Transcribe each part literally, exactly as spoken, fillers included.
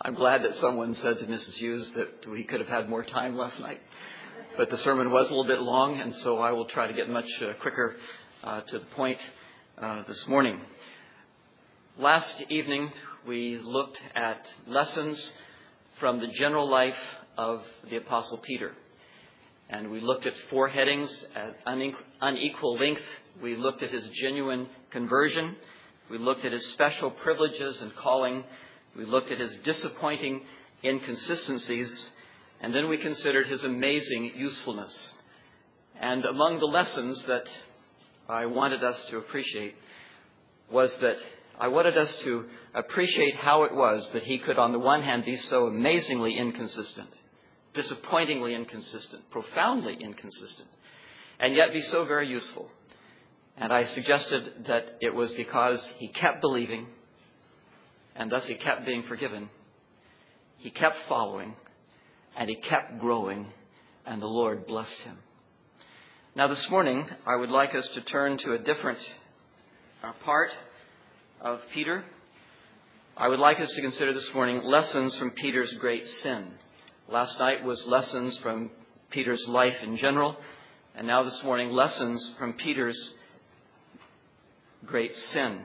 I'm glad that someone said to Missus Hughes that we could have had more time last night. But the sermon was a little bit long, and so I will try to get much uh, quicker uh, to the point uh, this morning. Last evening, we looked at lessons from the general life of the Apostle Peter. And we looked at four headings at unequal length. We looked at his genuine conversion. We looked at his special privileges and calling. We looked at his disappointing inconsistencies. And then we considered his amazing usefulness. And among the lessons that I wanted us to appreciate was that I wanted us to appreciate how it was that he could, on the one hand, be so amazingly inconsistent, disappointingly inconsistent, profoundly inconsistent, and yet be so very useful. And I suggested that it was because he kept believing, and thus he kept being forgiven. He kept following, and he kept growing, and the Lord blessed him. Now this morning, I would like us to turn to a different uh, part of Peter. I would like us to consider this morning lessons from Peter's great sin. Last night was lessons from Peter's life in general, and now this morning, lessons from Peter's great sin.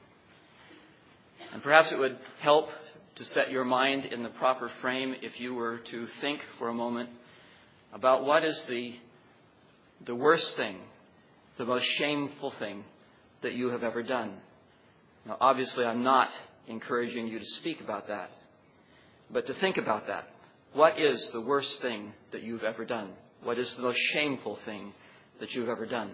And perhaps it would help to set your mind in the proper frame if you were to think for a moment about what is the, the worst thing, the most shameful thing that you have ever done. Now, obviously, I'm not encouraging you to speak about that, but to think about that. What is the worst thing that you've ever done? What is the most shameful thing that you've ever done?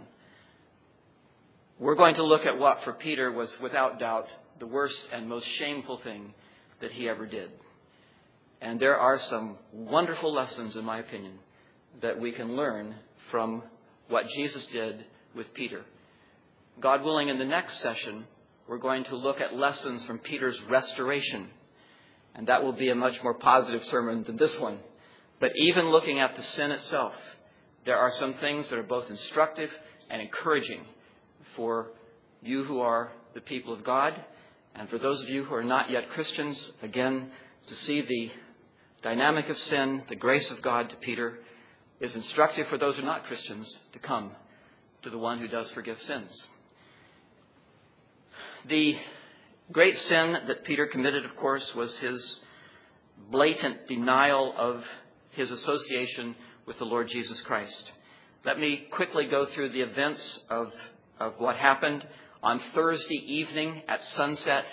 We're going to look at what for Peter was without doubt the worst and most shameful thing that he ever did. And there are some wonderful lessons, in my opinion, that we can learn from what Jesus did with Peter. God willing, in the next session, we're going to look at lessons from Peter's restoration. And that will be a much more positive sermon than this one. But even looking at the sin itself, there are some things that are both instructive and encouraging for you who are the people of God, and for those of you who are not yet Christians, again, to see the dynamic of sin, the grace of God to Peter, is instructive for those who are not Christians to come to the one who does forgive sins. The great sin that Peter committed, of course, was his blatant denial of his association with the Lord Jesus Christ. Let me quickly go through the events of, of what happened. On Thursday evening at sunset,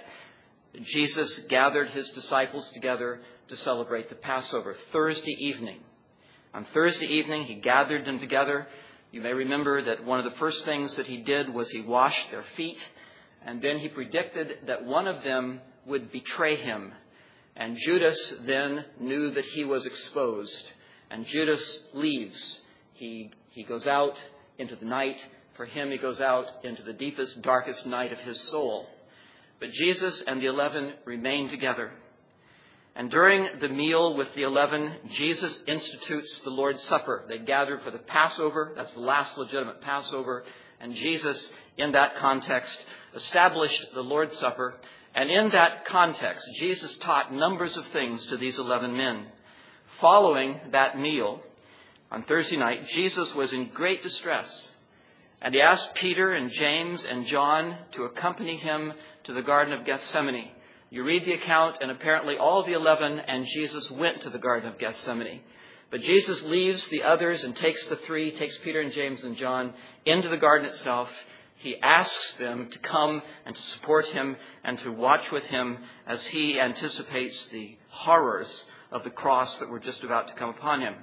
Jesus gathered his disciples together to celebrate the Passover. Thursday evening. On Thursday evening, he gathered them together. You may remember that one of the first things that he did was he washed their feet. And then he predicted that one of them would betray him. And Judas then knew that he was exposed. And Judas leaves. He, he goes out into the night. For him, he goes out into the deepest, darkest night of his soul. But Jesus and the eleven remain together. And during the meal with the eleven, Jesus institutes the Lord's Supper. They gathered for the Passover. That's the last legitimate Passover. And Jesus, in that context, established the Lord's Supper. And in that context, Jesus taught numbers of things to these eleven men. Following that meal, on Thursday night, Jesus was in great distress. And he asked Peter and James and John to accompany him to the Garden of Gethsemane. You read the account, and apparently all the eleven and Jesus went to the Garden of Gethsemane. But Jesus leaves the others and takes the three, takes Peter and James and John into the garden itself. He asks them to come and to support him and to watch with him as he anticipates the horrors of the cross that were just about to come upon him.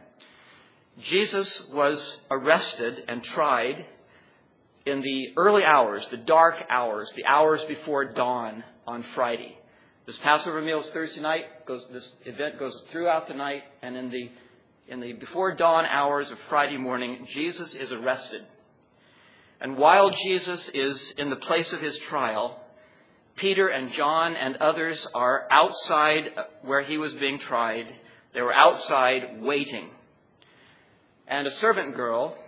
Jesus was arrested and tried in the early hours, the dark hours, the hours before dawn on Friday. This Passover meal is Thursday night. Goes, this event goes throughout the night, and in the in the before dawn hours of Friday morning, Jesus is arrested. And while Jesus is in the place of his trial, Peter and John and others are outside where he was being tried. They were outside waiting. And a servant girl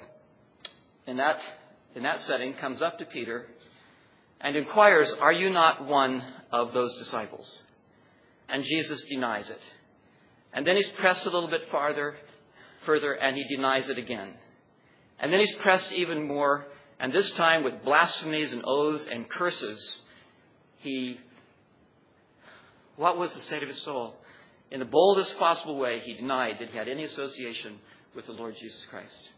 in that in that setting comes up to Peter and inquires, "Are you not one of those disciples?" and Jesus denies it. And then he's pressed a little bit farther, further, and he denies it again. And then he's pressed even more, and this time with blasphemies and oaths and curses, he, what was the state of his soul? In the boldest possible way, he denied that he had any association with the Lord Jesus Christ.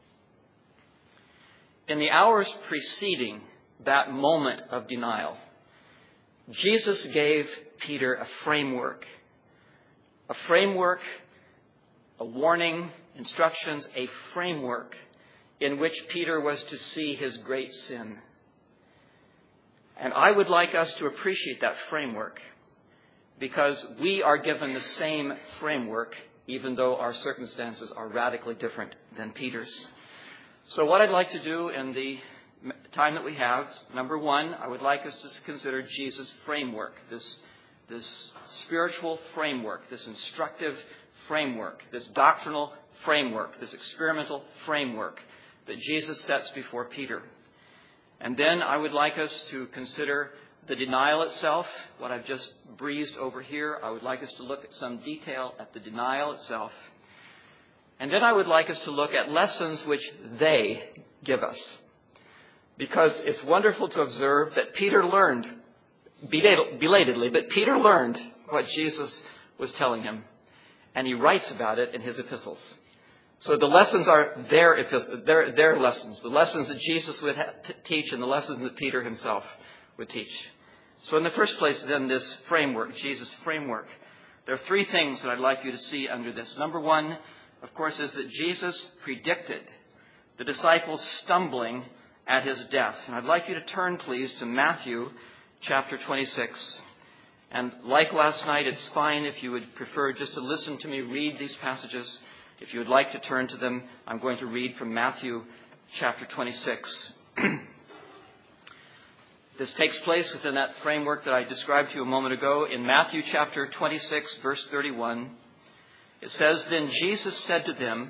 In the hours preceding that moment of denial, Jesus gave Peter a framework. A framework, a warning, instructions, a framework in which Peter was to see his great sin. And I would like us to appreciate that framework, because we are given the same framework, even though our circumstances are radically different than Peter's. So what I'd like to do in the time that we have, number one, I would like us to consider Jesus' framework, this, this spiritual framework, this instructive framework, this doctrinal framework, this experimental framework that Jesus sets before Peter. And then I would like us to consider the denial itself, what I've just breezed over here. I would like us to look at some detail at the denial itself. And then I would like us to look at lessons which they give us. Because it's wonderful to observe that Peter learned, belatedly, but Peter learned what Jesus was telling him. And he writes about it in his epistles. So the lessons are their, epist- their, their lessons, the lessons that Jesus would ha- t- teach and the lessons that Peter himself would teach. So in the first place, then, this framework, Jesus' framework, there are three things that I'd like you to see under this. Number one, of course, is that Jesus predicted the disciples stumbling at his death. And I'd like you to turn, please, to Matthew chapter twenty-six. And like last night, it's fine if you would prefer just to listen to me read these passages. If you would like to turn to them, I'm going to read from Matthew chapter twenty-six. This takes place within that framework that I described to you a moment ago. In Matthew chapter twenty-six, verse thirty-one, it says, "Then Jesus said to them,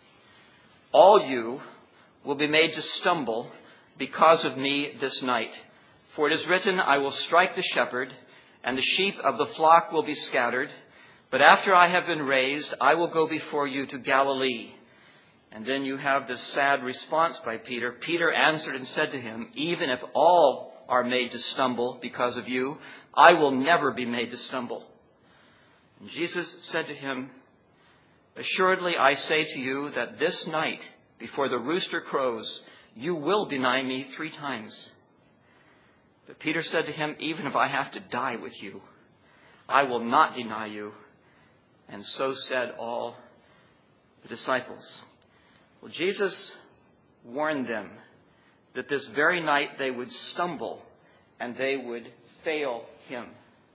'All you will be made to stumble because of me this night. For it is written, I will strike the shepherd, and the sheep of the flock will be scattered. But after I have been raised, I will go before you to Galilee.' And then you have this sad response by Peter. Peter answered and said to him, 'Even if all are made to stumble because of you, I will never be made to stumble.' And Jesus said to him, 'Assuredly, I say to you that this night, before the rooster crows, you will deny me three times.' But Peter said to him, 'Even if I have to die with you, I will not deny you.' And so said all the disciples." Well, Jesus warned them that this very night they would stumble and they would fail him.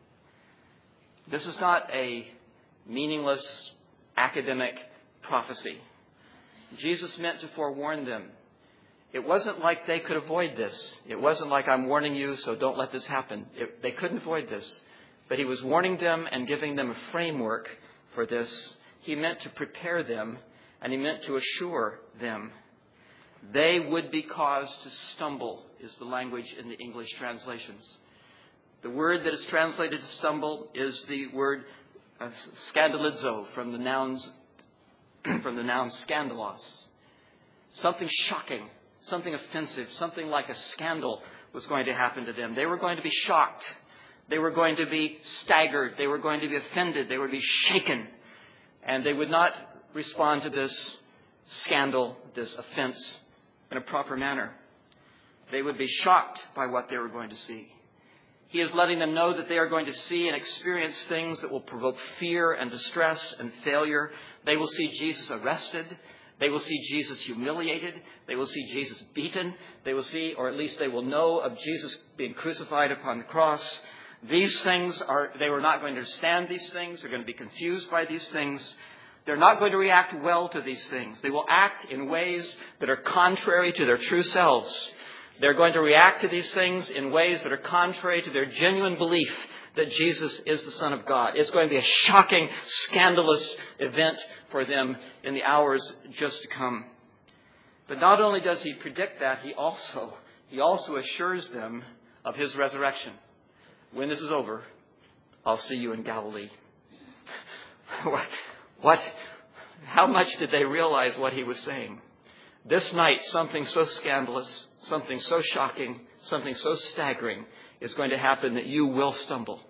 This is not a meaningless academic prophecy. Jesus meant to forewarn them. It wasn't like they could avoid this. It wasn't like, I'm warning you, so don't let this happen. It, they couldn't avoid this. But he was warning them and giving them a framework for this. He meant to prepare them, and he meant to assure them. They would be caused to stumble, is the language in the English translations. The word that is translated to stumble is the word uh, scandalizo, from the nouns from the noun scandalos. Something shocking, something offensive, something like a scandal was going to happen to them. They were going to be shocked. They were going to be staggered. They were going to be offended. They would be shaken. And they would not respond to this scandal, this offense, in a proper manner. They would be shocked by what they were going to see. He is letting them know that they are going to see and experience things that will provoke fear and distress and failure. They will see Jesus arrested. They will see Jesus humiliated. They will see Jesus beaten. They will see, or at least they will know, of Jesus being crucified upon the cross. These things are, they were not going to understand these things. They're going to be confused by these things. They're not going to react well to these things. They will act in ways that are contrary to their true selves. They're going to react to these things in ways that are contrary to their genuine belief that Jesus is the Son of God. It's going to be a shocking, scandalous event for them in the hours just to come. But not only does he predict that, he also, he also assures them of his resurrection. When this is over, I'll see you in Galilee. what, what, how much did they realize what he was saying? This night, something so scandalous, something so shocking, something so staggering is going to happen that you will stumble.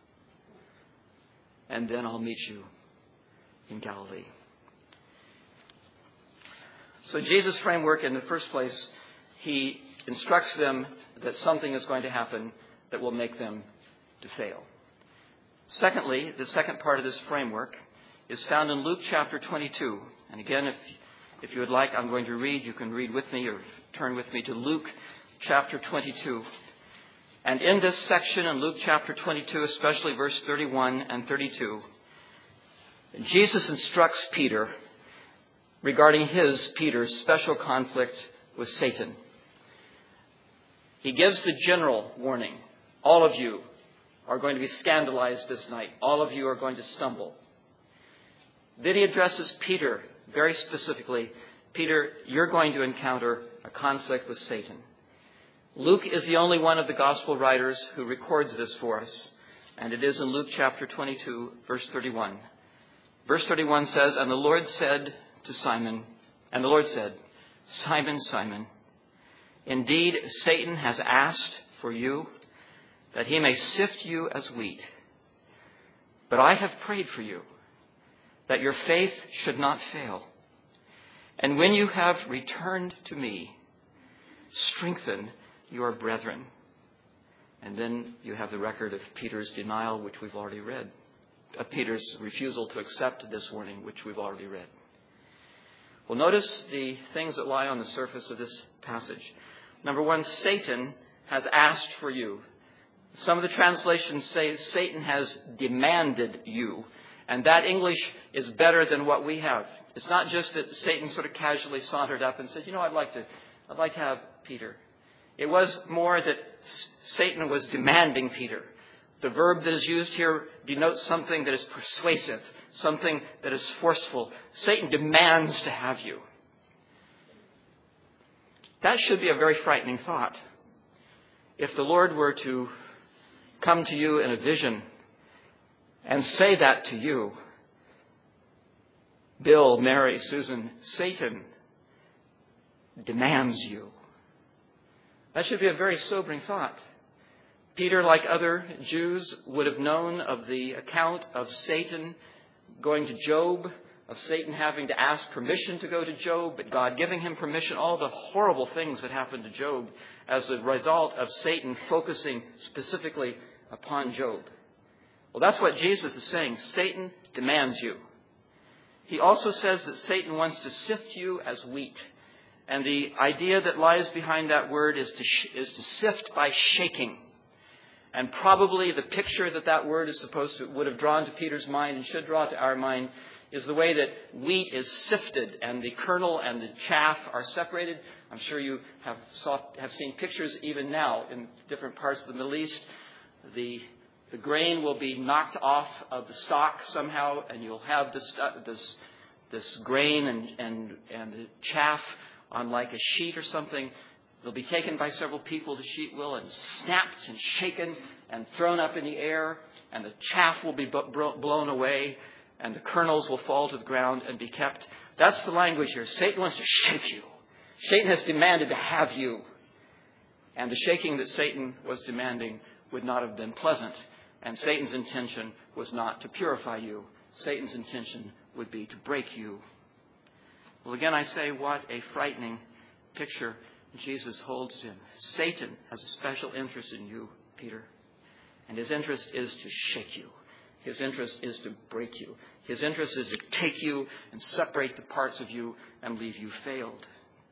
And then I'll meet you in Galilee. So Jesus' framework, in the first place, he instructs them that something is going to happen that will make them to fail. Secondly, the second part of this framework is found in Luke chapter twenty-two. And again, if, if you would like, I'm going to read. You can read with me or turn with me to Luke chapter twenty-two. And in this section in Luke chapter twenty-two, especially verse thirty-one and thirty-two, Jesus instructs Peter regarding his, Peter's, special conflict with Satan. He gives the general warning. All of you are going to be scandalized this night. All of you are going to stumble. Then he addresses Peter very specifically. Peter, you're going to encounter a conflict with Satan. Luke is the only one of the gospel writers who records this for us. And it is in Luke chapter twenty-two, verse thirty-one. Verse thirty-one says, And the Lord said to Simon, and the Lord said, Simon, Simon, indeed Satan has asked for you that he may sift you as wheat. But I have prayed for you that your faith should not fail. And when you have returned to me, strengthen your brethren. And then you have the record of Peter's denial, which we've already read. Of Peter's refusal to accept this warning, which we've already read. Well, notice the things that lie on the surface of this passage. Number one, Satan has asked for you. Some of the translations say Satan has demanded you. And that English is better than what we have. It's not just that Satan sort of casually sauntered up and said, you know, I'd like to, I'd like to have Peter. It was more that Satan was demanding Peter. The verb that is used here denotes something that is persuasive, something that is forceful. Satan demands to have you. That should be a very frightening thought. If the Lord were to come to you in a vision and say that to you, Bill, Mary, Susan, Satan demands you. That should be a very sobering thought. Peter, like other Jews, would have known of the account of Satan going to Job, of Satan having to ask permission to go to Job, but God giving him permission, all the horrible things that happened to Job as a result of Satan focusing specifically upon Job. Well, that's what Jesus is saying. Satan demands you. He also says that Satan wants to sift you as wheat. And the idea that lies behind that word is to, sh- is to sift by shaking. And probably the picture that that word is supposed to, would have drawn to Peter's mind and should draw to our mind is the way that wheat is sifted and the kernel and the chaff are separated. I'm sure you have saw, have seen pictures even now in different parts of the Middle East. The, the grain will be knocked off of the stalk somehow, and you'll have this, this, this grain and, and, and the chaff on like a sheet or something. They'll be taken by several people, the sheet will, and snapped and shaken and thrown up in the air, and the chaff will be blown away, and the kernels will fall to the ground and be kept. That's the language here. Satan wants to shake you. Satan has demanded to have you. And the shaking that Satan was demanding would not have been pleasant. And Satan's intention was not to purify you. Satan's intention would be to break you. Well, again, I say, what a frightening picture Jesus holds to him. Satan has a special interest in you, Peter. And his interest is to shake you. His interest is to break you. His interest is to take you and separate the parts of you and leave you failed.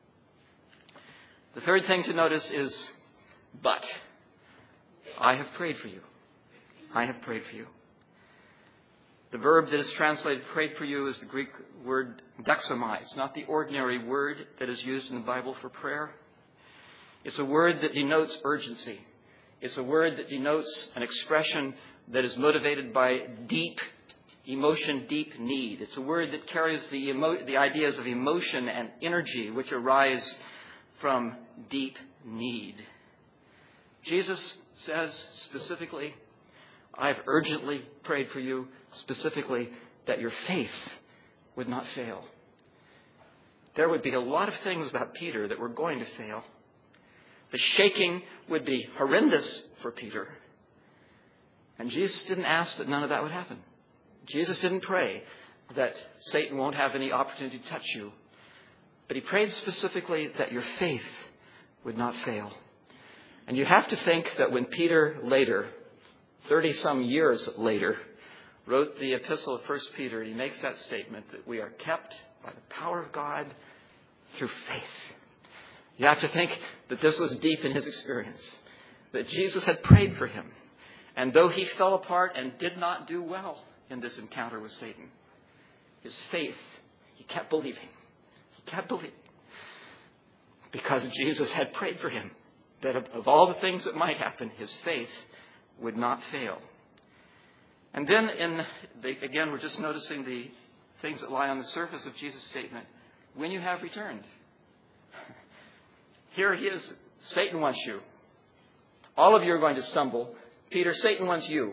The third thing to notice is, but I have prayed for you. I have prayed for you. The verb that is translated prayed for you is the Greek word doxomai. It's not the ordinary word that is used in the Bible for prayer. It's a word that denotes urgency. It's a word that denotes an expression that is motivated by deep emotion, deep need. It's a word that carries the emo- the ideas of emotion and energy which arise from deep need. Jesus says specifically, I've urgently prayed for you specifically that your faith would not fail. There would be a lot of things about Peter that were going to fail. The shaking would be horrendous for Peter. And Jesus didn't ask that none of that would happen. Jesus didn't pray that Satan won't have any opportunity to touch you. But he prayed specifically that your faith would not fail. And you have to think that when Peter later, thirty-some years later, wrote the epistle of First Peter, he makes that statement that we are kept by the power of God through faith. You have to think that this was deep in his experience, that Jesus had prayed for him. And though he fell apart and did not do well in this encounter with Satan, his faith, he kept believing. He kept believing. Because Jesus had prayed for him, that of, of all the things that might happen, his faith would not fail. And then, in the, again, we're just noticing the things that lie on the surface of Jesus' statement. When you have returned. Here he is. Satan wants you. All of you are going to stumble. Peter, Satan wants you.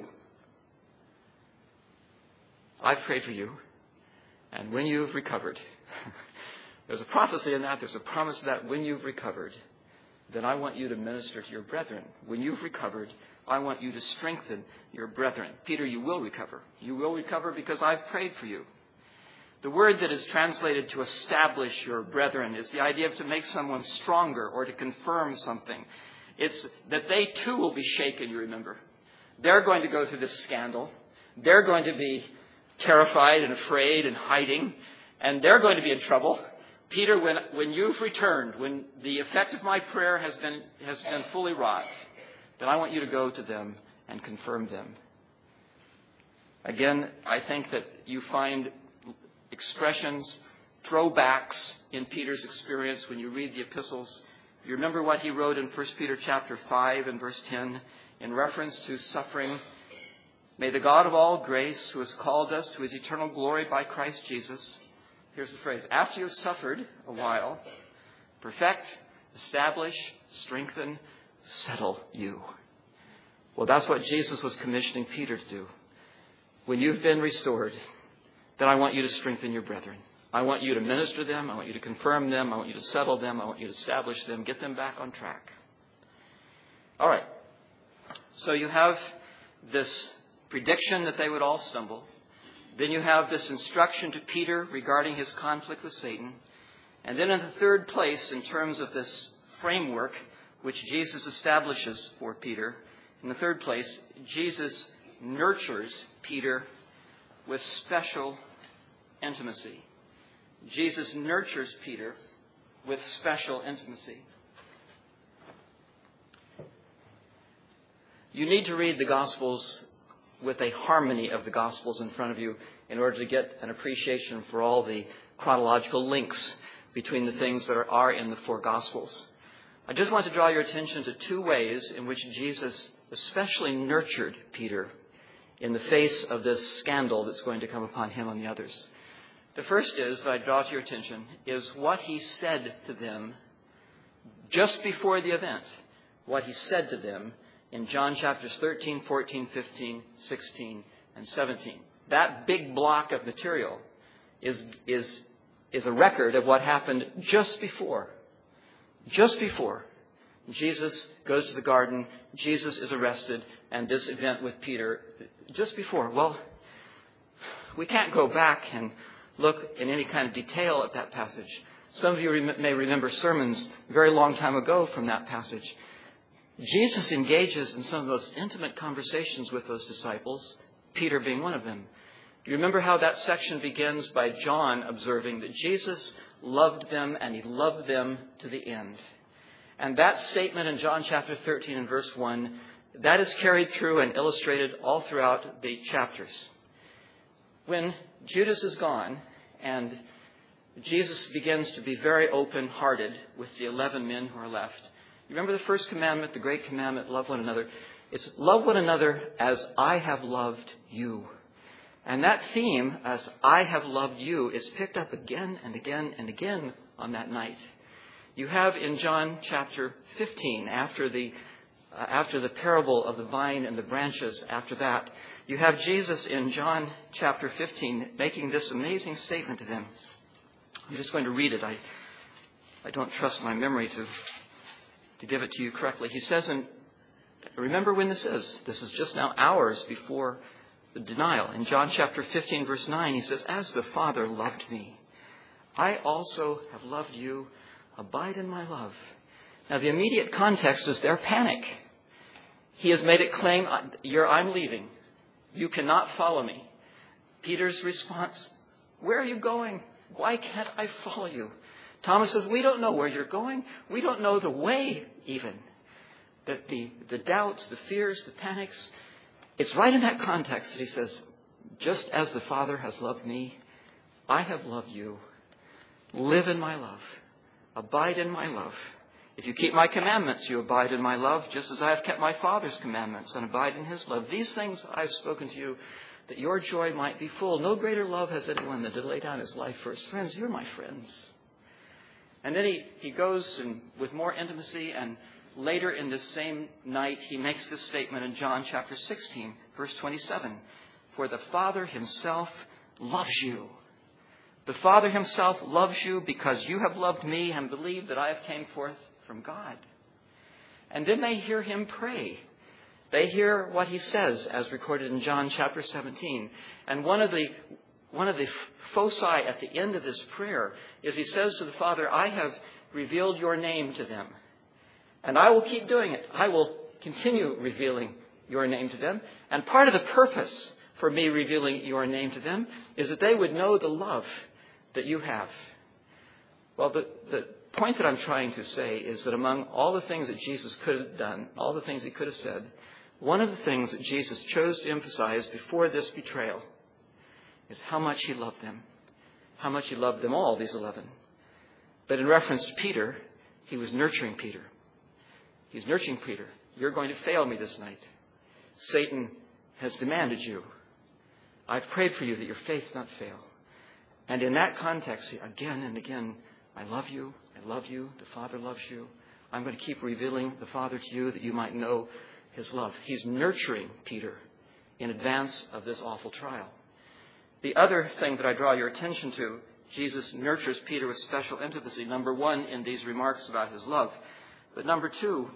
I've prayed for you. And when you've recovered, there's a prophecy in that. There's a promise that when you've recovered, then I want you to minister to your brethren. When you've recovered, I want you to strengthen your brethren. Peter, you will recover. You will recover because I've prayed for you. The word that is translated to establish your brethren is the idea of to make someone stronger or to confirm something. It's that they too will be shaken, you remember. They're going to go through this scandal. They're going to be terrified and afraid and hiding. And they're going to be in trouble. Peter, when, when you've returned, when the effect of my prayer has been, has been fully wrought, then I want you to go to them and confirm them. Again, I think that you find expressions, throwbacks in Peter's experience when you read the epistles. You remember what he wrote in First Peter chapter five and verse ten in reference to suffering. May the God of all grace, who has called us to his eternal glory by Christ Jesus, here's the phrase, after you've suffered a while, perfect, establish, strengthen, settle you. Well, that's what Jesus was commissioning Peter to do. When you've been restored, then I want you to strengthen your brethren. I want you to minister them. I want you to confirm them. I want you to settle them. I want you to establish them. Get them back on track. All right. So you have this prediction that they would all stumble. Then you have this instruction to Peter regarding his conflict with Satan. And then in the third place, in terms of this framework which Jesus establishes for Peter, in the third place, Jesus nurtures Peter with special intimacy. Jesus nurtures Peter with special intimacy. You need to read the Gospels with a harmony of the Gospels in front of you in order to get an appreciation for all the chronological links between the things that are, are in the four Gospels. I just want to draw your attention to two ways in which Jesus especially nurtured Peter in the face of this scandal that's going to come upon him and the others. The first is, that I draw to your attention, is what he said to them just before the event. What he said to them in John chapters thirteen, fourteen, fifteen, sixteen, and seventeen. That big block of material is, is, is a record of what happened just before. Just before Jesus goes to the garden, Jesus is arrested, and this event with Peter, just before. Well, we can't go back and look in any kind of detail at that passage. Some of you rem- may remember sermons a very long time ago from that passage. Jesus engages in some of those intimate conversations with those disciples, Peter being one of them. Do you remember how that section begins by John observing that Jesus loved them and he loved them to the end? And that statement in John chapter thirteen and verse one, that is carried through and illustrated all throughout the chapters. When Judas is gone and Jesus begins to be very open-hearted with the eleven men who are left. You remember the first commandment, the great commandment, love one another. It's love one another as I have loved you. And that theme, as I have loved you, is picked up again and again and again on that night. You have in John chapter fifteen, after the uh, after the parable of the vine and the branches, after that, you have Jesus in John chapter fifteen making this amazing statement to them. I'm just going to read it. I, I don't trust my memory to, to give it to you correctly. He says, and remember when this is. This is just now hours before the denial. In John chapter fifteen, verse nine, he says, as the Father loved me, I also have loved you. Abide in my love. Now, the immediate context is their panic. He has made it claim, You're, I'm leaving. You cannot follow me. Peter's response, where are you going? Why can't I follow you? Thomas says, we don't know where you're going. We don't know the way even. That the, the doubts, the fears, the panics, it's right in that context that he says, just as the Father has loved me, I have loved you. Live in my love. Abide in my love. If you keep my commandments, you abide in my love, just as I have kept my Father's commandments and abide in his love. These things I've spoken to you, that your joy might be full. No greater love has anyone than to lay down his life for his friends. You're my friends. And then he, he goes and with more intimacy, and later in this same night, he makes this statement in John chapter sixteen, verse twenty-seven. For the Father himself loves you. The Father himself loves you because you have loved me and believed that I have came forth from God. And then they hear him pray. They hear what he says as recorded in John chapter seventeen. And one of the one of the foci at the end of this prayer is he says to the Father, I have revealed your name to them. And I will keep doing it. I will continue revealing your name to them. And part of the purpose for me revealing your name to them is that they would know the love that you have. Well, the, the point that I'm trying to say is that among all the things that Jesus could have done, all the things he could have said, one of the things that Jesus chose to emphasize before this betrayal is how much he loved them. How much he loved them all, these eleven. But in reference to Peter, he was nurturing Peter. He's nurturing Peter. You're going to fail me this night. Satan has demanded you. I've prayed for you that your faith not fail. And in that context, again and again, I love you. I love you. The Father loves you. I'm going to keep revealing the Father to you that you might know his love. He's nurturing Peter in advance of this awful trial. The other thing that I draw your attention to, Jesus nurtures Peter with special intimacy. Number one, in these remarks about his love. But number two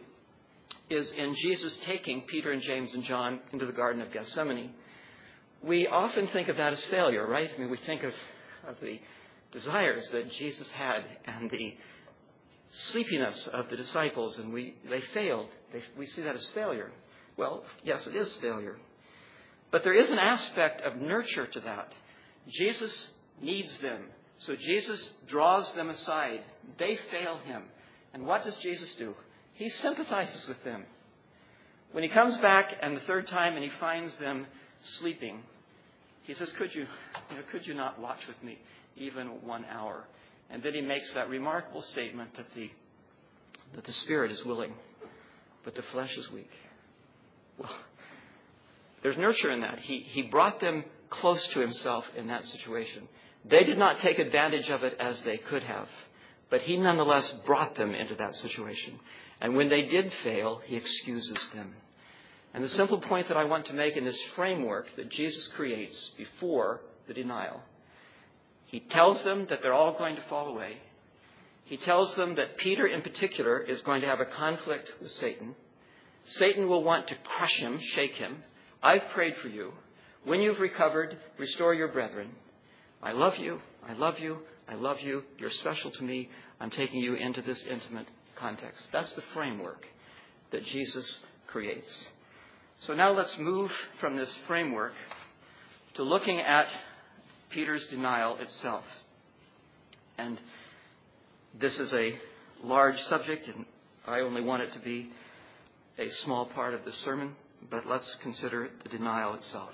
is in Jesus taking Peter and James and John into the Garden of Gethsemane. We often think of that as failure, right? I mean, we think of, of the desires that Jesus had and the sleepiness of the disciples, and we they failed. They, we see that as failure. Well, yes, it is failure. But there is an aspect of nurture to that. Jesus needs them. So Jesus draws them aside. They fail him. And what does Jesus do? He sympathizes with them. When he comes back and the third time and he finds them sleeping, he says, could you, you know, could you not watch with me even one hour? And then he makes that remarkable statement that the, that the spirit is willing, but the flesh is weak. Well, there's nurture in that. He, he brought them close to himself in that situation. They did not take advantage of it as they could have, but he nonetheless brought them into that situation. And when they did fail, he excuses them. And the simple point that I want to make in this framework that Jesus creates before the denial, he tells them that they're all going to fall away. He tells them that Peter in particular is going to have a conflict with Satan. Satan will want to crush him, shake him. I've prayed for you. When you've recovered, restore your brethren. I love you. I love you. I love you. You're special to me. I'm taking you into this intimate context. That's the framework that Jesus creates. So now let's move from this framework to looking at Peter's denial itself. And this is a large subject, and I only want it to be a small part of the sermon, but let's consider the denial itself.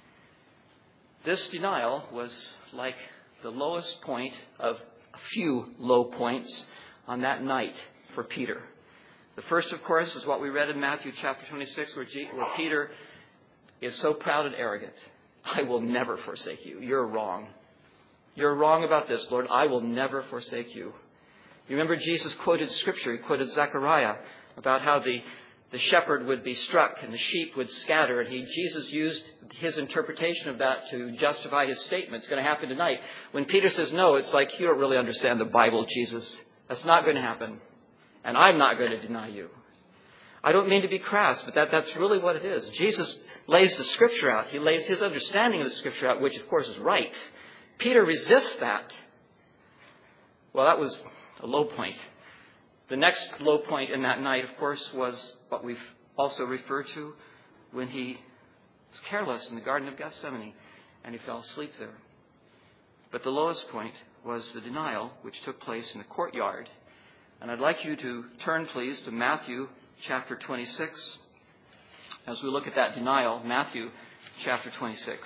This denial was like the lowest point of a few low points on that night for Peter. The first, of course, is what we read in Matthew chapter twenty-six, where, G- where Peter is so proud and arrogant. I will never forsake you. You're wrong. You're wrong about this, Lord. I will never forsake you. You remember Jesus quoted Scripture. He quoted Zechariah about how the, the shepherd would be struck and the sheep would scatter. And he, Jesus used his interpretation of that to justify his statement. It's going to happen tonight. When Peter says no, it's like, you don't really understand the Bible, Jesus. That's not going to happen. And I'm not going to deny you. I don't mean to be crass, but that, that's really what it is. Jesus lays the Scripture out. He lays his understanding of the Scripture out, which, of course, is right. Peter resists that. Well, that was a low point. The next low point in that night, of course, was what we've also referred to when he was careless in the Garden of Gethsemane and he fell asleep there. But the lowest point was the denial which took place in the courtyard. And I'd like you to turn, please, to Matthew chapter twenty-six. As we look at that denial, Matthew chapter twenty-six.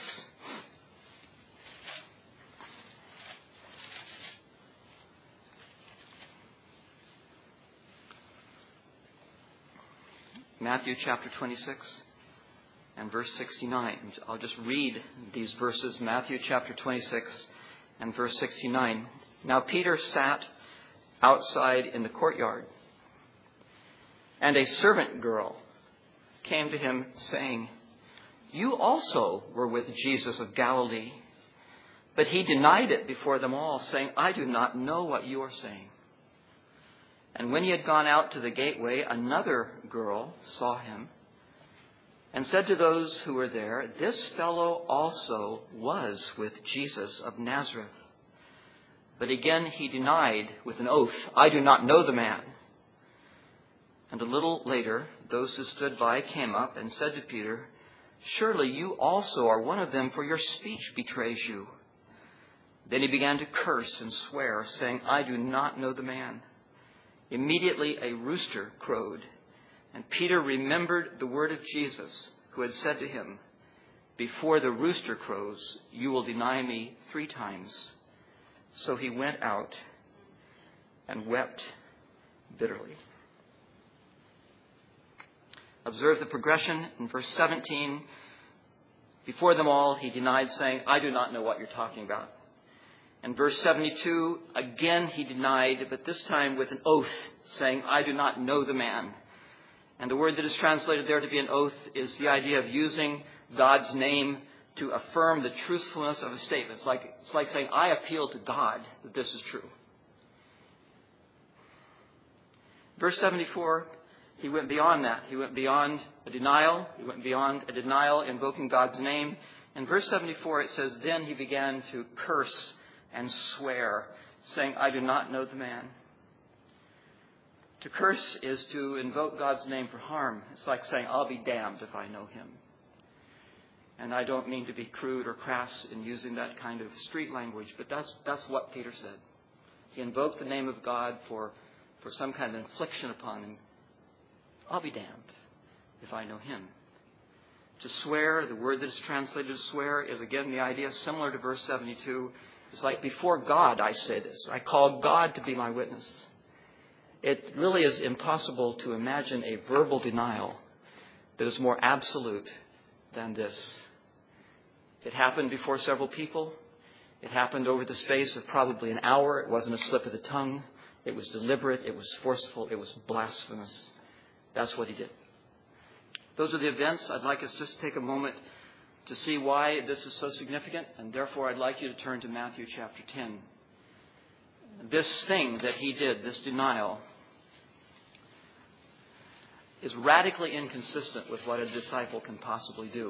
Matthew chapter twenty-six and verse sixty-nine. I'll just read these verses. Matthew chapter twenty-six and verse sixty-nine. Now Peter sat outside in the courtyard, and a servant girl came to him saying, "You also were with Jesus of Galilee." But he denied it before them all, saying, "I do not know what you are saying." And when he had gone out to the gateway, another girl saw him and said to those who were there, "This fellow also was with Jesus of Nazareth." But again he denied with an oath, "I do not know the man." And a little later, those who stood by came up and said to Peter, "Surely you also are one of them, for your speech betrays you." Then he began to curse and swear, saying, "I do not know the man." Immediately a rooster crowed, and Peter remembered the word of Jesus, who had said to him, "Before the rooster crows, you will deny me three times." So he went out and wept bitterly. Observe the progression in verse seventeen. Before them all, he denied, saying, "I do not know what you're talking about." In verse seventy-two, again he denied, but this time with an oath, saying, "I do not know the man." And the word that is translated there to be an oath is the idea of using God's name to affirm the truthfulness of a statement. It's like, it's like saying, "I appeal to God that this is true." Verse seventy-four, he went beyond that. He went beyond a denial. He went beyond a denial, invoking God's name. In verse seventy-four, it says, then he began to curse and swear, saying, "I do not know the man." To curse is to invoke God's name for harm. It's like saying, "I'll be damned if I know him." And I don't mean to be crude or crass in using that kind of street language, but that's that's what Peter said. He invoked the name of God for, for some kind of infliction upon him. "I'll be damned if I know him." To swear, the word that is translated to swear, is again the idea similar to verse seventy-two. It's like, "Before God I say this. I call God to be my witness." It really is impossible to imagine a verbal denial that is more absolute than this. It happened before several people. It happened over the space of probably an hour. It wasn't a slip of the tongue. It was deliberate. It was forceful. It was blasphemous. That's what he did. Those are the events. I'd like us just to take a moment to see why this is so significant, and therefore I'd like you to turn to Matthew chapter ten. This thing that he did, this denial, is radically inconsistent with what a disciple can possibly do.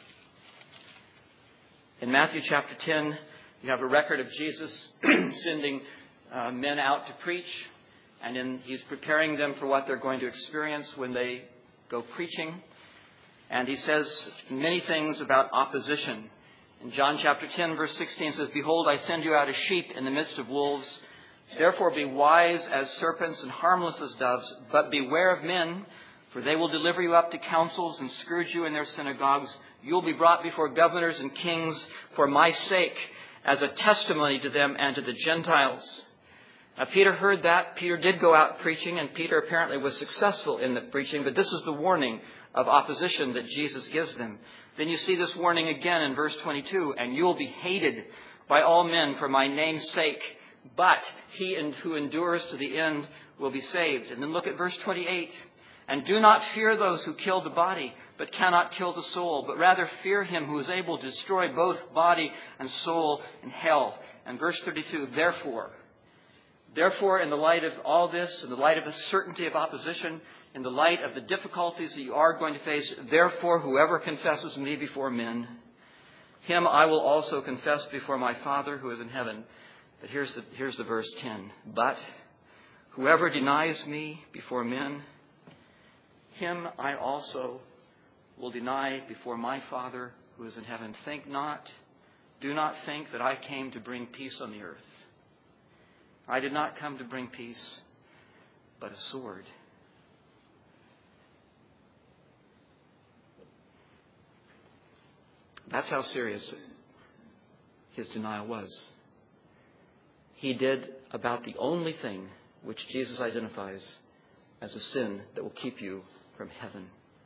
In Matthew chapter ten, you have a record of Jesus sending uh, men out to preach, and in, he's preparing them for what they're going to experience when they go preaching. And he says many things about opposition. In John chapter ten, verse sixteen, it says, "Behold, I send you out as sheep in the midst of wolves. Therefore be wise as serpents and harmless as doves, but beware of men, for they will deliver you up to councils and scourge you in their synagogues. You will be brought before governors and kings for my sake, as a testimony to them and to the Gentiles." Now, Peter heard that. Peter did go out preaching, and Peter apparently was successful in the preaching, but this is the warning of opposition that Jesus gives them. Then you see this warning again in verse twenty-two, "And you will be hated by all men for my name's sake, but he who endures to the end will be saved." And then look at verse twenty-eight. And do not fear those who kill the body, but cannot kill the soul, but rather fear him who is able to destroy both body and soul in hell. And verse thirty-two, therefore, therefore, in the light of all this, in the light of the certainty of opposition, in the light of the difficulties that you are going to face, therefore, whoever confesses me before men, him I will also confess before my Father who is in heaven. But here's the, here's the verse ten. But whoever denies me before men, him I also will deny before my Father who is in heaven. Think not, do not think that I came to bring peace on the earth. I did not come to bring peace, but a sword. That's how serious his denial was. He did about the only thing which Jesus identifies as a sin that will keep you from heaven.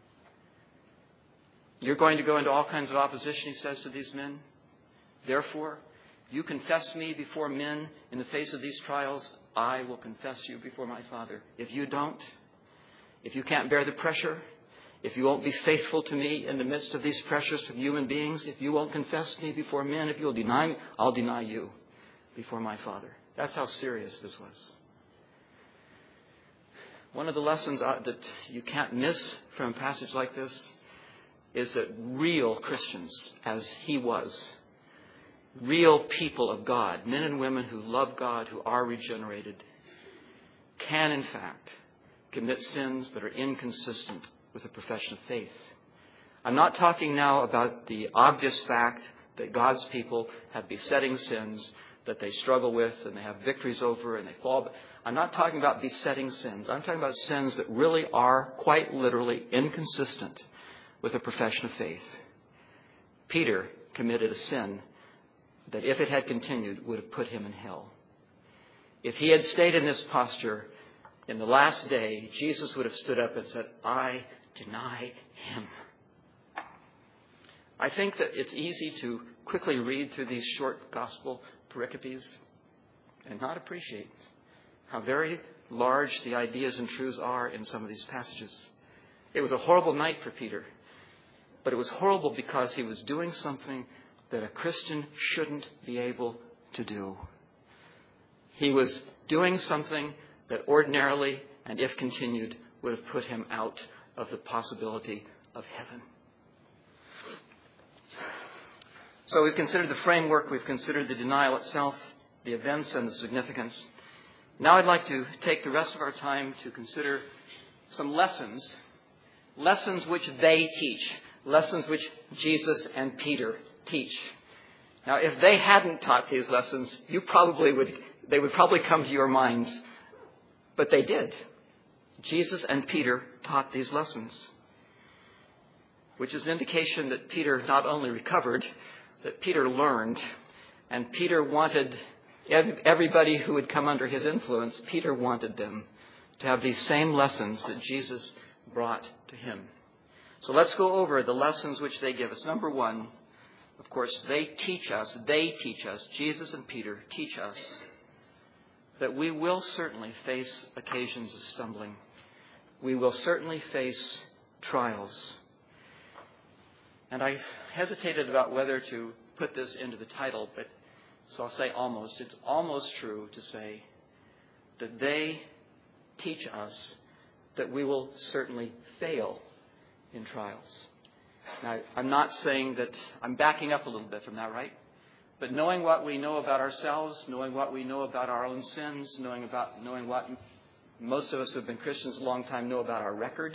You're going to go into all kinds of opposition, he says to these men. Therefore, you confess me before men in the face of these trials, I will confess you before my Father. If you don't, if you can't bear the pressure, if you won't be faithful to me in the midst of these pressures from human beings, if you won't confess me before men, if you'll deny me, I'll deny you before my Father. That's how serious this was. One of the lessons that you can't miss from a passage like this is that real Christians, as he was, real people of God, men and women who love God, who are regenerated, can in fact commit sins that are inconsistent with a profession of faith. I'm not talking now about the obvious fact that God's people have besetting sins that they struggle with and they have victories over and they fall. I'm not talking about besetting sins. I'm talking about sins that really are quite literally inconsistent with a profession of faith. Peter committed a sin that if it had continued would have put him in hell. If he had stayed in this posture, in the last day, Jesus would have stood up and said, I deny him. I think that it's easy to quickly read through these short gospel pericopes and not appreciate how very large the ideas and truths are in some of these passages. It was a horrible night for Peter, but it was horrible because he was doing something that a Christian shouldn't be able to do. He was doing something that ordinarily, and if continued, would have put him out of the possibility of heaven. So we've considered the framework, we've considered the denial itself, the events and the significance. Now I'd like to take the rest of our time to consider some lessons, lessons which they teach, lessons which Jesus and Peter teach. Now, if they hadn't taught these lessons, you probably would, they would probably come to your minds. But they did. Jesus and Peter taught these lessons, which is an indication that Peter not only recovered, that Peter learned, and Peter wanted everybody who would come under his influence, Peter wanted them to have these same lessons that Jesus brought to him. So let's go over the lessons which they give us. Number one, of course, they teach us, they teach us, Jesus and Peter teach us that we will certainly face occasions of stumbling. We will certainly face trials. And I hesitated about whether to put this into the title, but so I'll say almost. It's almost true to say that they teach us that we will certainly fail in trials. Now, I'm not saying that, I'm backing up a little bit from that, right? But knowing what we know about ourselves, knowing what we know about our own sins, knowing about knowing what most of us who have been Christians a long time know about our record,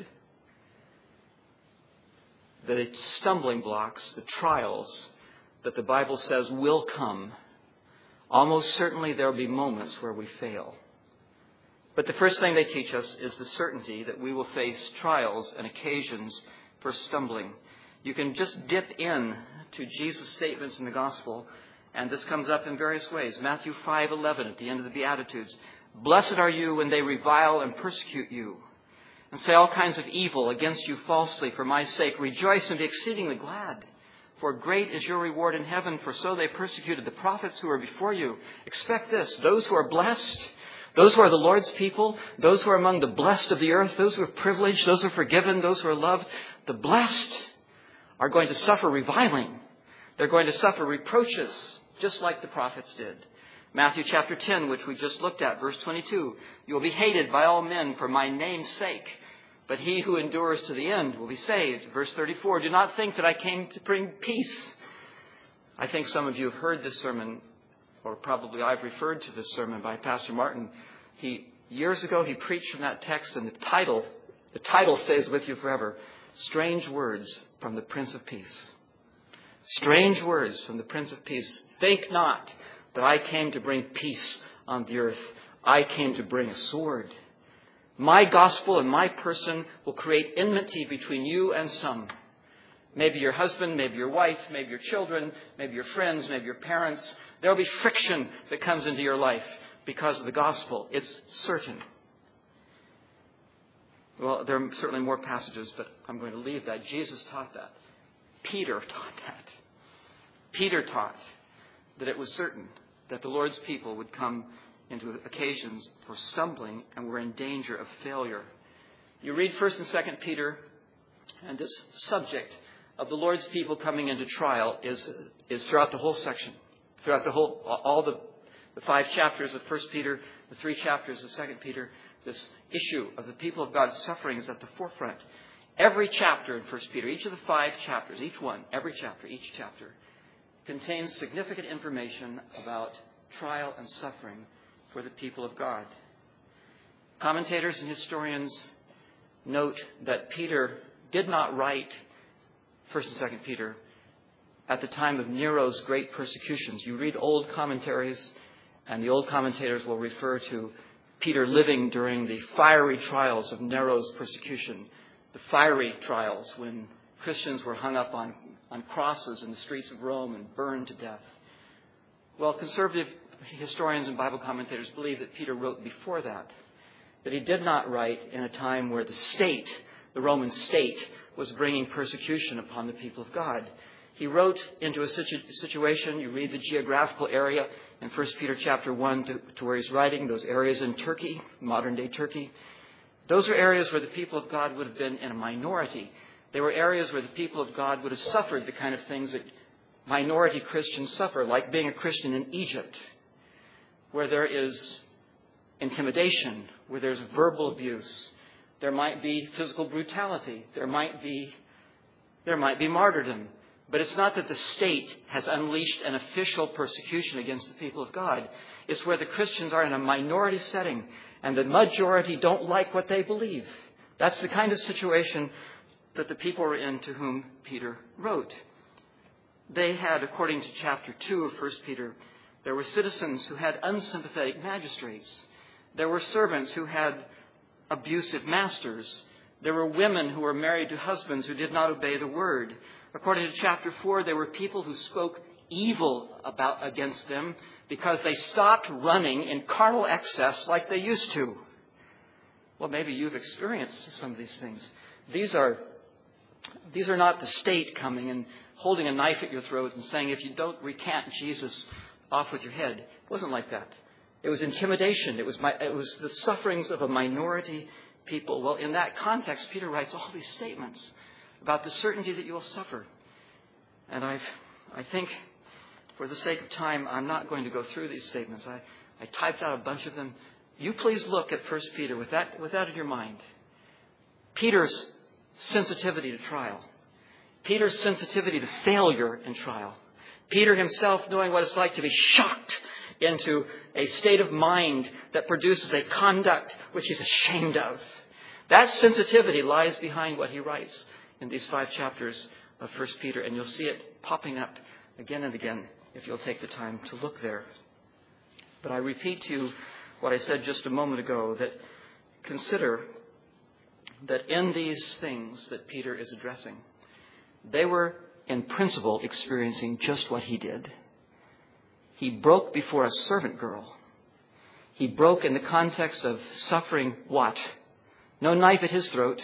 the stumbling blocks, the trials that the Bible says will come, almost certainly there will be moments where we fail. But the first thing they teach us is the certainty that we will face trials and occasions for stumbling. You can just dip in to Jesus' statements in the gospel, and this comes up in various ways. Matthew five eleven at the end of the Beatitudes. Blessed are you when they revile and persecute you, and say all kinds of evil against you falsely for my sake. Rejoice and be exceedingly glad, for great is your reward in heaven, for so they persecuted the prophets who were before you. Expect this, those who are blessed, Those who are the Lord's people, those who are among the blessed of the earth, those who are privileged, those who are forgiven, those who are loved, the blessed are going to suffer reviling. They're going to suffer reproaches, just like the prophets did. Matthew chapter ten, which we just looked at, verse twenty-two. You will be hated by all men for my name's sake, but he who endures to the end will be saved. Verse thirty-four, do not think that I came to bring peace. I think some of you have heard this sermon, or probably I've referred to this sermon by Pastor Martin. He, years ago, he preached from that text, and the title, the title stays with you forever. Strange words from the Prince of Peace. Strange words from the Prince of Peace. Think not that I came to bring peace on the earth. I came to bring a sword. My gospel and my person will create enmity between you and some. Maybe your husband, maybe your wife, maybe your children, maybe your friends, maybe your parents. There will be friction that comes into your life because of the gospel. It's certain. Well, there are certainly more passages, but I'm going to leave that. Jesus taught that. Peter taught that. Peter taught that it was certain that the Lord's people would come into occasions for stumbling and were in danger of failure. You read First and Second Peter, and this subject of the Lord's people coming into trial is is throughout the whole section, throughout the whole all the, the five chapters of First Peter, the three chapters of Second Peter. This issue of the people of God suffering is at the forefront. Every chapter in First Peter, each of the five chapters, each one, every chapter, each chapter, contains significant information about trial and suffering for the people of God. Commentators and historians note that Peter did not write First and Second Peter at the time of Nero's great persecutions. You read old commentaries, and the old commentators will refer to Peter living during the fiery trials of Nero's persecution, the fiery trials when Christians were hung up on, on crosses in the streets of Rome and burned to death. Well, conservative historians and Bible commentators believe that Peter wrote before that, that he did not write in a time where the state, the Roman state, was bringing persecution upon the people of God. He wrote into a situ- situation, you read the geographical area in First Peter chapter one to, to where he's writing, those areas in Turkey, modern-day Turkey. Those are areas where the people of God would have been in a minority. They were areas where the people of God would have suffered the kind of things that minority Christians suffer, like being a Christian in Egypt, where there is intimidation, where there's verbal abuse. There might be physical brutality. There might be, there might be martyrdom. But it's not that the state has unleashed an official persecution against the people of God. It's where the Christians are in a minority setting and the majority don't like what they believe. That's the kind of situation that the people were in to whom Peter wrote. They had, according to chapter two of First Peter, there were citizens who had unsympathetic magistrates. There were servants who had abusive masters. There were women who were married to husbands who did not obey the word. According to chapter four, there were people who spoke evil about against them because they stopped running in carnal excess like they used to. Well, maybe you've experienced some of these things. These are, these are not the state coming and holding a knife at your throat and saying, if you don't recant Jesus, off with your head. It wasn't like that. It was intimidation. It was, my, it was the sufferings of a minority people. Well, in that context, Peter writes all these statements about the certainty that you will suffer. And I've, I think, for the sake of time, I'm not going to go through these statements. I, I typed out a bunch of them. You please look at First Peter with that, with that in your mind. Peter's sensitivity to trial. Peter's sensitivity to failure in trial. Peter himself knowing what it's like to be shocked into a state of mind that produces a conduct which he's ashamed of. That sensitivity lies behind what he writes in these five chapters of First Peter, and you'll see it popping up again and again if you'll take the time to look there. But I repeat to you what I said just a moment ago, that consider that in these things that Peter is addressing, they were in principle experiencing just what he did. He broke before a servant girl. He broke in the context of suffering what? No knife at his throat.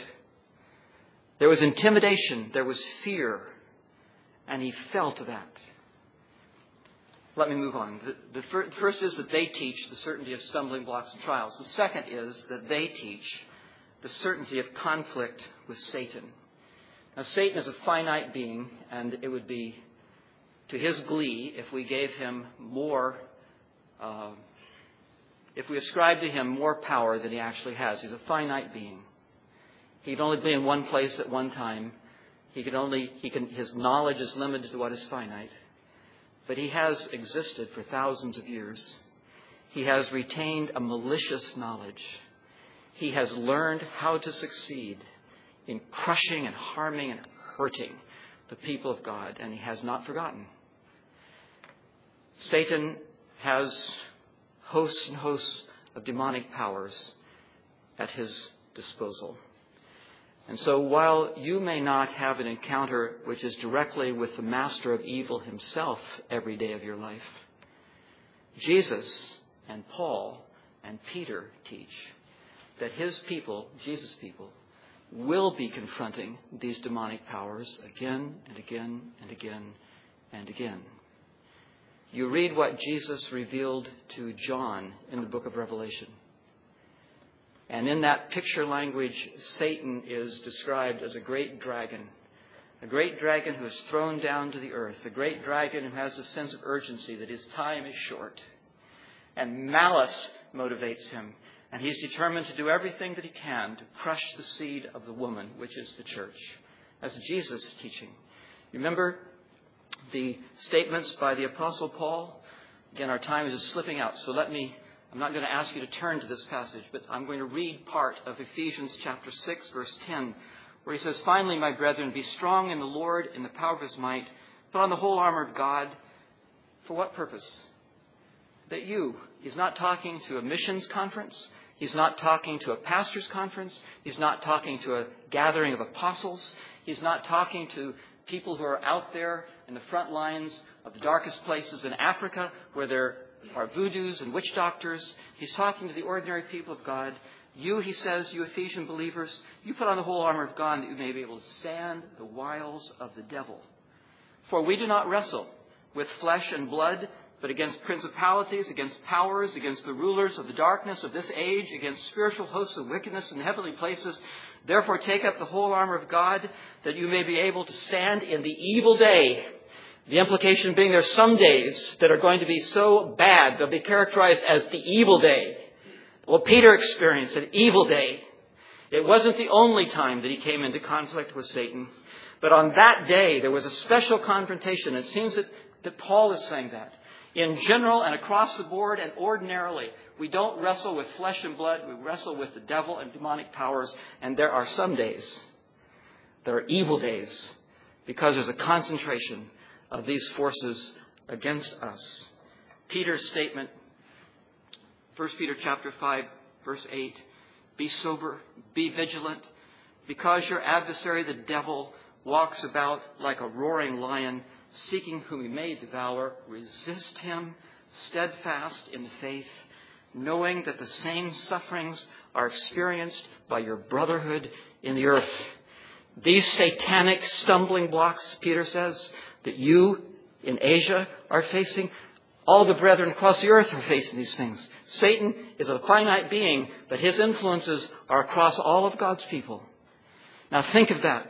There was intimidation. There was fear. And he fell to that. let me move on. The, the, fir- the first is that they teach the certainty of stumbling blocks and trials. The second is that they teach the certainty of conflict with Satan. Now, Satan is a finite being, and it would be to his glee if we gave him more, uh, if we ascribed to him more power than he actually has. He's a finite being. He can only be in one place at one time. He can only, he can, his knowledge is limited to what is finite. But he has existed for thousands of years. He has retained a malicious knowledge. He has learned how to succeed in crushing and harming and hurting the people of God, and he has not forgotten. Satan has hosts and hosts of demonic powers at his disposal. And so while you may not have an encounter which is directly with the master of evil himself every day of your life, Jesus and Paul and Peter teach that his people, Jesus' people, will be confronting these demonic powers again and again and again and again. You read what Jesus revealed to John in the book of Revelation. And in that picture language, Satan is described as a great dragon. A great dragon who is thrown down to the earth. A great dragon who has a sense of urgency that his time is short. And malice motivates him. And he's determined to do everything that he can to crush the seed of the woman, which is the church. That's Jesus' teaching. You remember the statements by the Apostle Paul? Again, our time is slipping out, so let me, I'm not going to ask you to turn to this passage, but I'm going to read part of Ephesians chapter six, verse ten, where he says, "Finally, my brethren, be strong in the Lord, in the power of his might. Put on the whole armor of God." For what purpose? That you, he's not talking to a missions conference. He's not talking to a pastor's conference. He's not talking to a gathering of apostles. He's not talking to people who are out there in the front lines of the darkest places in Africa where there are voodoos and witch doctors. He's talking to the ordinary people of God. You, he says, you Ephesian believers, you put on the whole armor of God that you may be able to stand the wiles of the devil. For we do not wrestle with flesh and blood, but against principalities, against powers, against the rulers of the darkness of this age, against spiritual hosts of wickedness in heavenly places. Therefore take up the whole armor of God, that you may be able to stand in the evil day. The implication being there's some days that are going to be so bad, they'll be characterized as the evil day. Well, Peter experienced an evil day. It wasn't the only time that he came into conflict with Satan. But on that day, there was a special confrontation. It seems that, that Paul is saying that. In general and across the board and ordinarily, we don't wrestle with flesh and blood. We wrestle with the devil and demonic powers. And there are some days, there are evil days, because there's a concentration of these forces against us. Peter's statement, First Peter chapter five, verse eight, "Be sober, be vigilant, because your adversary, the devil, walks about like a roaring lion, seeking whom he may devour. Resist him, steadfast in the faith, knowing that the same sufferings are experienced by your brotherhood in the earth." These satanic stumbling blocks, Peter says, that you in Asia are facing, all the brethren across the earth are facing these things. Satan is a finite being, but his influences are across all of God's people. Now think of that.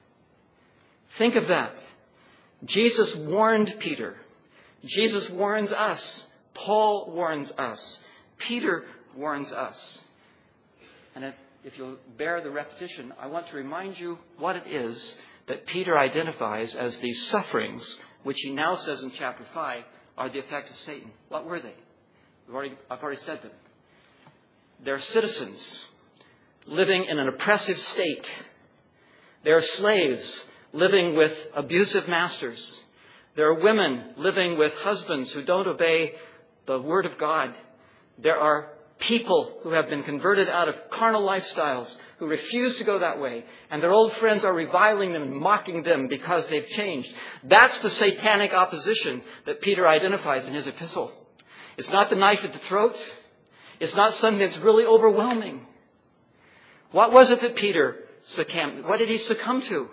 Think of that. Jesus warned Peter. Jesus warns us. Paul warns us. Peter warns us. And if, if you'll bear the repetition, I want to remind you what it is that Peter identifies as these sufferings, which he now says in chapter five, are the effect of Satan. What were they? We've already, I've already said them. They're citizens living in an oppressive state. They're slaves living with abusive masters. There are women living with husbands who don't obey the word of God. There are people who have been converted out of carnal lifestyles who refuse to go that way. And their old friends are reviling them and mocking them because they've changed. That's the satanic opposition that Peter identifies in his epistle. It's not the knife at the throat. It's not something that's really overwhelming. What was it that Peter succumbed? What did he succumb to?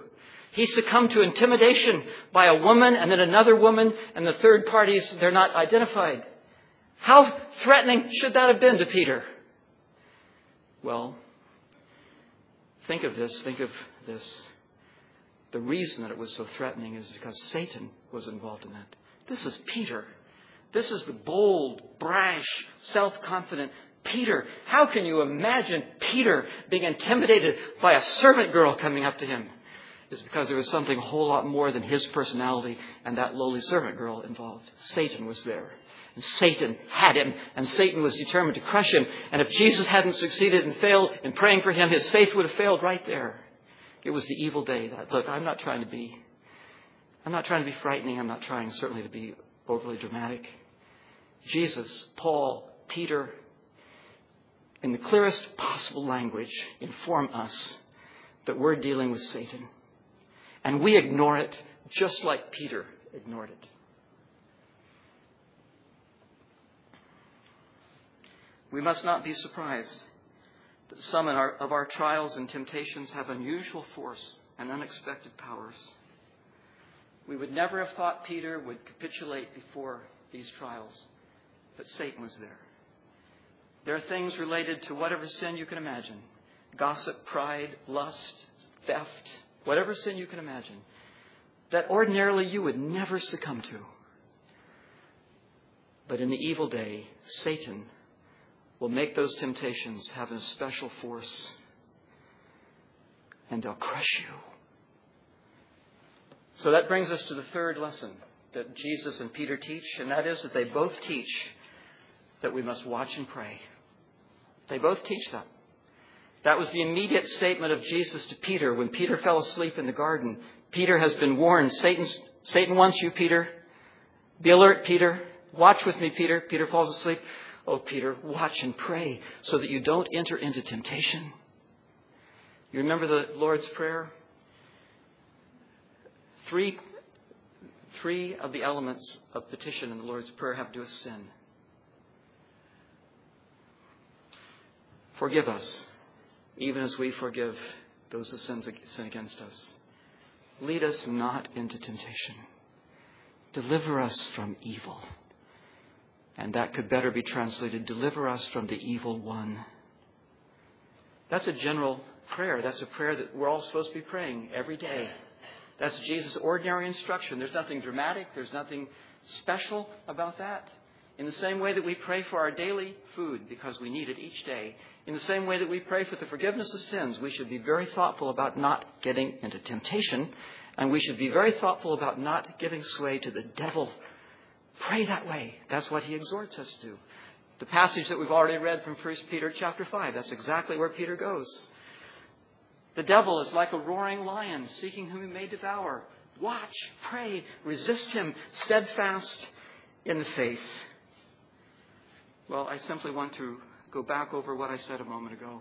He succumbed to intimidation by a woman and then another woman, and the third parties, they're not identified. How threatening should that have been to Peter? Well, think of this, think of this. The reason that it was so threatening is because Satan was involved in that. This is Peter. This is the bold, brash, self-confident Peter. How can you imagine Peter being intimidated by a servant girl coming up to him? It's because there was something a whole lot more than his personality and that lowly servant girl involved. Satan was there. And Satan had him. And Satan was determined to crush him. And if Jesus hadn't succeeded and failed in praying for him, his faith would have failed right there. It was the evil day. That, look, I'm not trying to be, I'm not trying to be frightening. I'm not trying certainly to be overly dramatic. Jesus, Paul, Peter, in the clearest possible language, inform us that we're dealing with Satan. And we ignore it just like Peter ignored it. We must not be surprised that some of our, of our trials and temptations have unusual force and unexpected powers. We would never have thought Peter would capitulate before these trials, but Satan was there. There are things related to whatever sin you can imagine. Gossip, pride, lust, theft, whatever sin you can imagine, that ordinarily you would never succumb to. But in the evil day, Satan will make those temptations have a special force, and they'll crush you. So that brings us to the third lesson that Jesus and Peter teach, and that is that they both teach that we must watch and pray. They both teach that. That was the immediate statement of Jesus to Peter when Peter fell asleep in the garden. Peter has been warned. Satan's, Satan wants you, Peter. Be alert, Peter. Watch with me, Peter. Peter falls asleep. Oh, Peter, watch and pray so that you don't enter into temptation. You remember the Lord's Prayer? Three, three of the elements of petition in the Lord's Prayer have to do with sin. Forgive us, even as we forgive those who sin against us. Lead us not into temptation. Deliver us from evil. And that could better be translated, deliver us from the evil one. That's a general prayer. That's a prayer that we're all supposed to be praying every day. That's Jesus' ordinary instruction. There's nothing dramatic. There's nothing special about that. In the same way that we pray for our daily food because we need it each day, in the same way that we pray for the forgiveness of sins, we should be very thoughtful about not getting into temptation, and we should be very thoughtful about not giving sway to the devil. Pray that way. That's what he exhorts us to do. The passage that we've already read from First Peter chapter five, that's exactly where Peter goes. The devil is like a roaring lion seeking whom he may devour. Watch, pray, resist him, steadfast in the faith. Well, I simply want to go back over what I said a moment ago.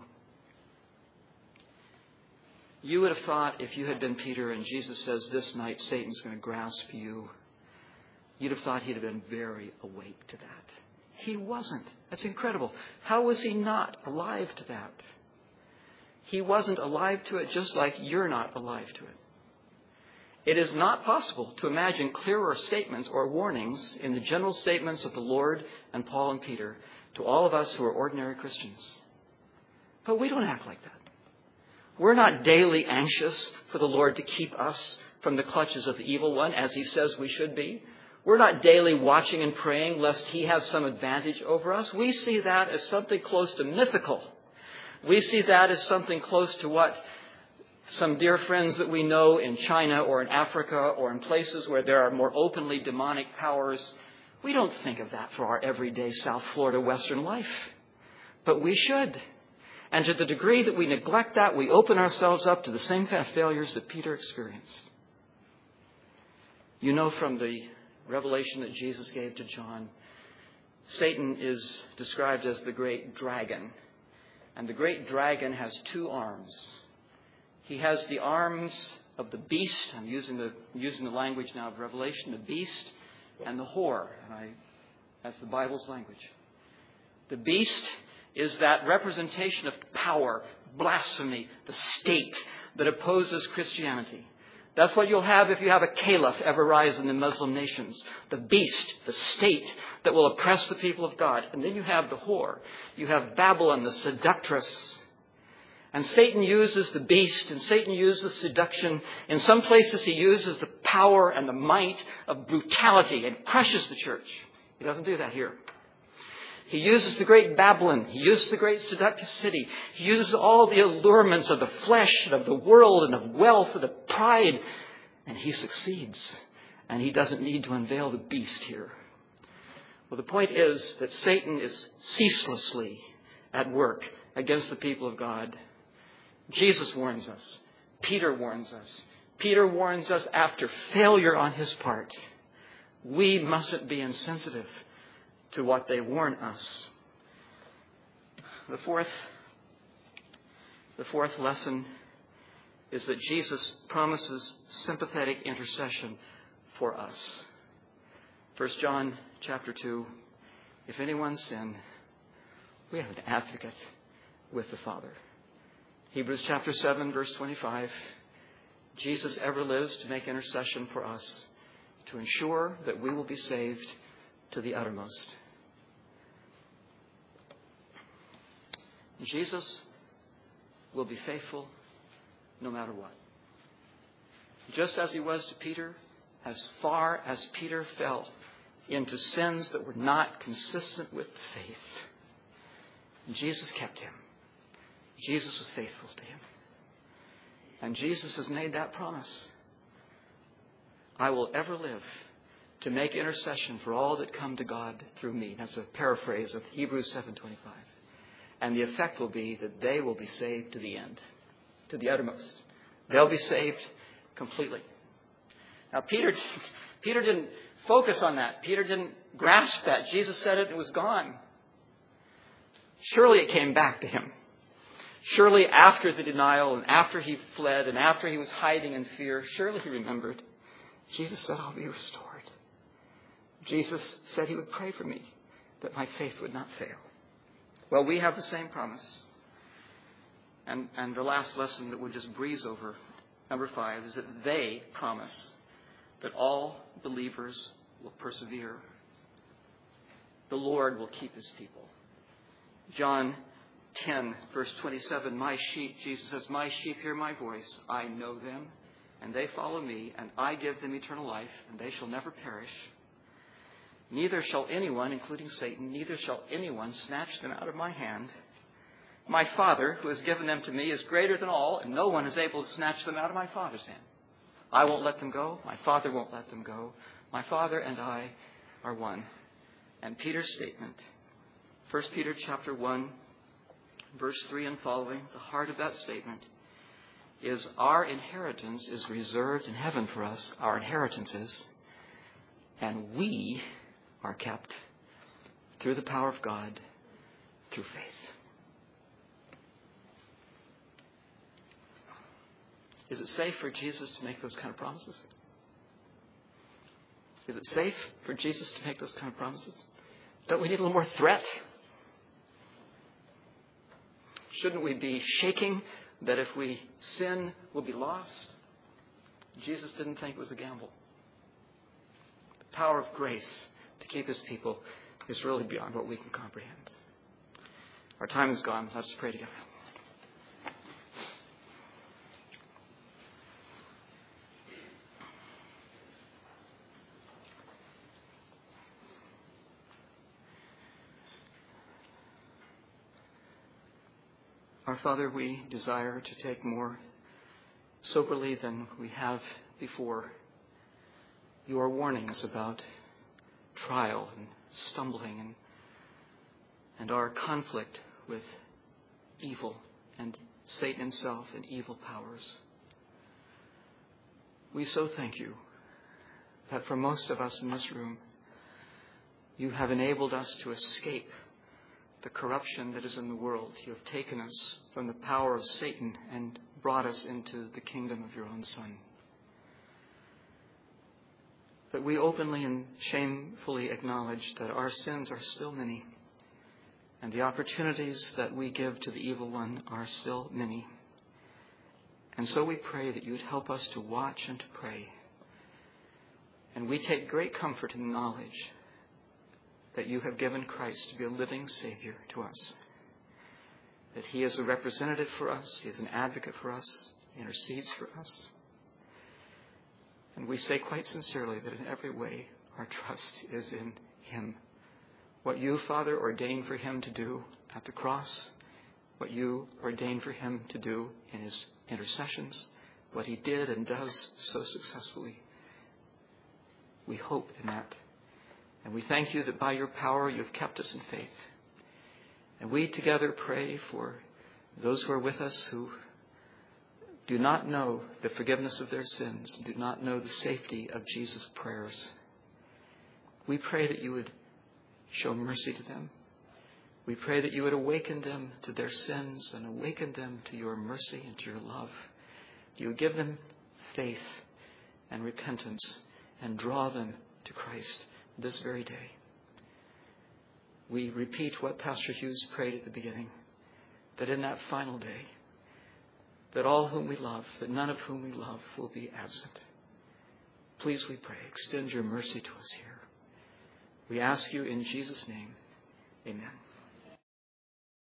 You would have thought if you had been Peter and Jesus says this night Satan's going to grasp you, you'd have thought he'd have been very awake to that. He wasn't. That's incredible. How was he not alive to that? He wasn't alive to it just like you're not alive to it. It is not possible to imagine clearer statements or warnings in the general statements of the Lord and Paul and Peter to all of us who are ordinary Christians. But we don't act like that. We're not daily anxious for the Lord to keep us from the clutches of the evil one, as he says we should be. We're not daily watching and praying lest he have some advantage over us. We see that as something close to mythical. We see that as something close to what some dear friends that we know in China or in Africa or in places where there are more openly demonic powers. We don't think of that for our everyday South Florida Western life. But we should. And to the degree that we neglect that, we open ourselves up to the same kind of failures that Peter experienced. You know from the revelation that Jesus gave to John, Satan is described as the great dragon. And the great dragon has two arms. He has the arms of the beast. I'm using the using the language now of Revelation, the beast and the whore. And I, that's the Bible's language. The beast is that representation of power, blasphemy, the state that opposes Christianity. That's what you'll have if you have a caliph ever rise in the Muslim nations. The beast, the state that will oppress the people of God. And then you have the whore. You have Babylon, the seductress. And Satan uses the beast and Satan uses seduction. In some places he uses the power and the might of brutality and crushes the church. He doesn't do that here. He uses the great Babylon. He uses the great seductive city. He uses all the allurements of the flesh and of the world and of wealth and of pride. And he succeeds. And he doesn't need to unveil the beast here. Well, the point is that Satan is ceaselessly at work against the people of God. Jesus warns us. Peter warns us. Peter warns us after failure on his part. We mustn't be insensitive to what they warn us. The fourth, the fourth lesson is that Jesus promises sympathetic intercession for us. First John chapter two, if anyone sin, we have an advocate with the Father. Hebrews chapter seven, verse twenty-five, Jesus ever lives to make intercession for us, to ensure that we will be saved to the uttermost. Jesus will be faithful no matter what. Just as he was to Peter, as far as Peter fell into sins that were not consistent with faith, Jesus kept him. Jesus was faithful to him. And Jesus has made that promise. I will ever live to make intercession for all that come to God through me. That's a paraphrase of Hebrews seven twenty-five. And the effect will be that they will be saved to the end, to the uttermost. They'll be saved completely. Now, Peter, Peter didn't focus on that. Peter didn't grasp that. Jesus said it, it was gone. Surely it came back to him. Surely after the denial and after he fled and after he was hiding in fear, surely he remembered. Jesus said, I'll be restored. Jesus said he would pray for me, that my faith would not fail. Well, we have the same promise. And, and the last lesson that we'll just breeze over, number five, is that they promise that all believers will persevere. The Lord will keep his people. John ten, verse twenty-seven, my sheep, Jesus says, my sheep hear my voice. I know them, and they follow me, and I give them eternal life, and they shall never perish. Neither shall anyone, including Satan, neither shall anyone snatch them out of my hand. My Father, who has given them to me, is greater than all, and no one is able to snatch them out of my Father's hand. I won't let them go. My Father won't let them go. My Father and I are one. And Peter's statement, First Peter chapter one, verse three and following, the heart of that statement is our inheritance is reserved in heaven for us. Our inheritance is, and we are kept through the power of God, through faith. Is it safe for Jesus to make those kind of promises? Is it safe for Jesus to make those kind of promises? Don't we need a little more threat? Shouldn't we be shaking that if we sin, we'll be lost? Jesus didn't think it was a gamble. The power of grace to keep his people is really beyond what we can comprehend. Our time is gone. Let's pray together. Our Father, we desire to take more soberly than we have before your warnings about trial and stumbling and, and our conflict with evil and Satan himself and evil powers. We so thank you that for most of us in this room, you have enabled us to escape the corruption that is in the world. You have taken us from the power of Satan and brought us into the kingdom of your own Son. That we openly and shamefully acknowledge that our sins are still many, and the opportunities that we give to the evil one are still many. And so we pray that you would help us to watch and to pray. And we take great comfort in the knowledge that you have given Christ to be a living Savior to us. That he is a representative for us, he is an advocate for us, he intercedes for us. And we say quite sincerely that in every way our trust is in him. What you, Father, ordained for him to do at the cross, what you ordained for him to do in his intercessions, what he did and does so successfully. We hope in that. And we thank you that by your power you have kept us in faith. And we together pray for those who are with us who do not know the forgiveness of their sins, do not know the safety of Jesus' prayers. We pray that you would show mercy to them. We pray that you would awaken them to their sins and awaken them to your mercy and to your love. You would give them faith and repentance and draw them to Christ this very day. We repeat what Pastor Hughes prayed at the beginning, that in that final day, that all whom we love, that none of whom we love will be absent. Please, we pray, extend your mercy to us here. We ask you in Jesus' name, amen.